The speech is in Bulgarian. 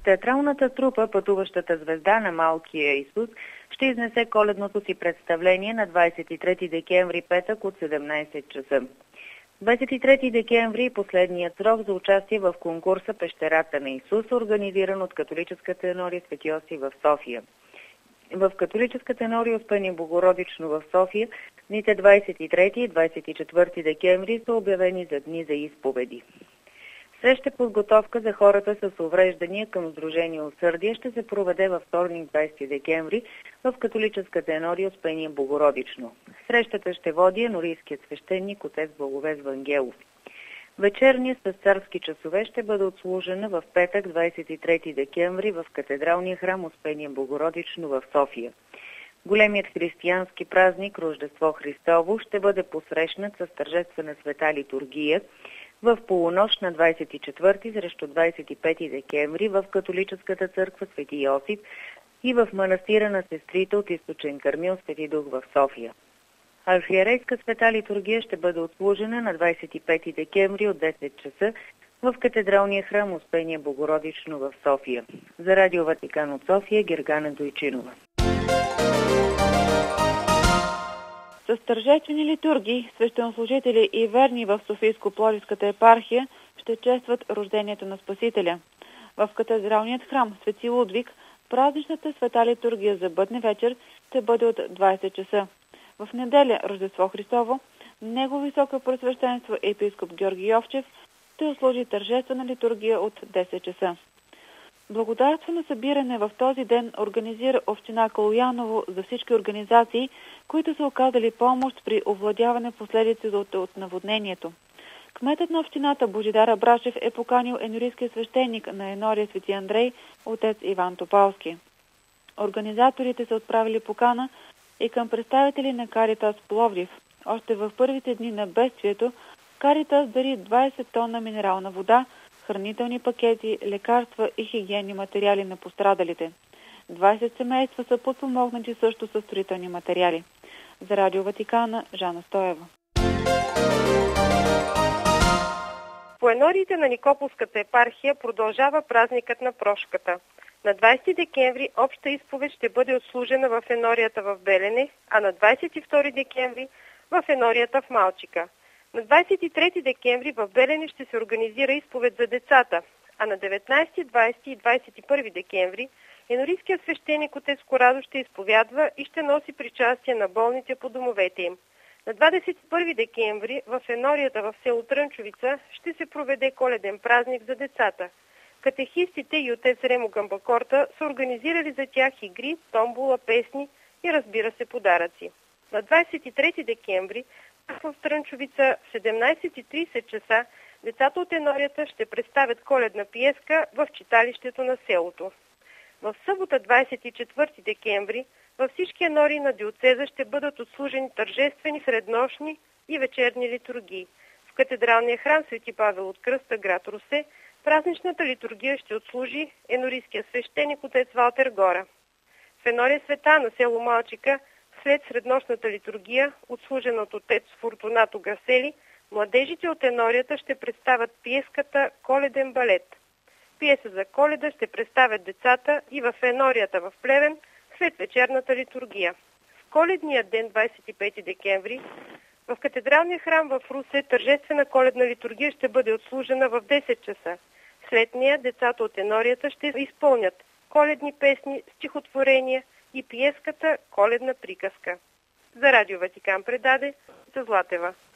Театралната трупа "Пътуващата звезда" на Малкия Исус ще изнесе коледното си представление на 23 декември, петък от 17 часа. 23 декември е последният срок за участие в конкурса "Пещерата на Исус", организиран от Католическа тенория Св. Йосиф в София. В Католическа тенория Успение Богородично в София дните 23 и 24 декември са обявени за дни за изповеди. Среща подготовка за хората с увреждания към Сдружение Усърдие ще се проведе във вторник 20 декември в Католическа тенория Успение Богородично. Срещата ще води енорийският свещеник отец Благовест Вангелов. Вечерният с царски часове ще бъде отслужена в петък 23 декември в катедралния храм Успение Богородично в София. Големият християнски празник Рождество Христово ще бъде посрещнат с тържествена света литургия в полунощ на 24 срещу 25 декември в Католическата църква Свети Йосиф и в манастира на сестрите от Източен Кърмил Свети Дух в София. Архиерейска света литургия ще бъде отслужена на 25 декември от 10 часа в катедралния храм Успение Богородично в София. За Радио Ватикан от София, Гергана Дойчинова. С тържествени литургии свещенослужители и верни в Софийско-Пловдивската епархия ще честват рождението на Спасителя. В катедралният храм Свети Лудвиг празничната света литургия за бъдна вечер ще бъде от 20 часа. В неделя Рождество Христово Негово високо пресвещенство епископ Георги Йовчев ще отслужи тържествена литургия от 10 часа. Благодарствено събиране в този ден организира община Калояново за всички организации, които са оказали помощ при овладяване последиците от наводнението. Кметът на общината Божидар Абрашев е поканил енорийския свещеник на енория Свети Андрей, отец Иван Топалски. Организаторите са отправили покана и към представители на Каритас Пловдив. Още в първите дни на бедствието Каритас дари 20 тона минерална вода, хранителни пакети, лекарства и хигиенни материали на пострадалите. 20 семейства са подпомогнати също със строителни материали. За Радио Ватикана, Жана Стоева. По енориите на Никополската епархия продължава празникът на прошката. На 20 декември обща изповед ще бъде отслужена в енорията в Белене, а на 22 декември в енорията в Малчика. На 23 декември в Белене ще се организира изповед за децата, а на 19, 20 и 21 декември енорийският свещеник отец Корадо ще изповядва и ще носи причастие на болните по домовете им. На 21 декември в енорията в село Трънчовица ще се проведе коледен празник за децата. Катехистите и отец Ремо Гамбакорта са организирали за тях игри, томбола, песни и разбира се подаръци. На 23 декември в Трънчовица в 17:30 часа децата от енорията ще представят коледна пиеска в читалището на селото. В събота 24 декември във всички енории на диоцеза ще бъдат отслужени тържествени среднощни и вечерни литургии. В катедралния храм Свети Павел от Кръста, град Русе, празничната литургия ще отслужи енорийския свещеник отец Валтер Гора. В енория Света на село Малчика, след среднощната литургия, отслужена от отец Фортунато Гасели, младежите от енорията ще представят пиеската "Коледен балет". Пиеса за Коледа ще представят децата и в енорията в Плевен след вечерната литургия. В коледния ден 25 декември в катедралния храм в Русе тържествена коледна литургия ще бъде отслужена в 10 часа. След нея децата от енорията ще изпълнят коледни песни, стихотворения и пиеската "Коледна приказка". За Радио Ватикан предаде Златева.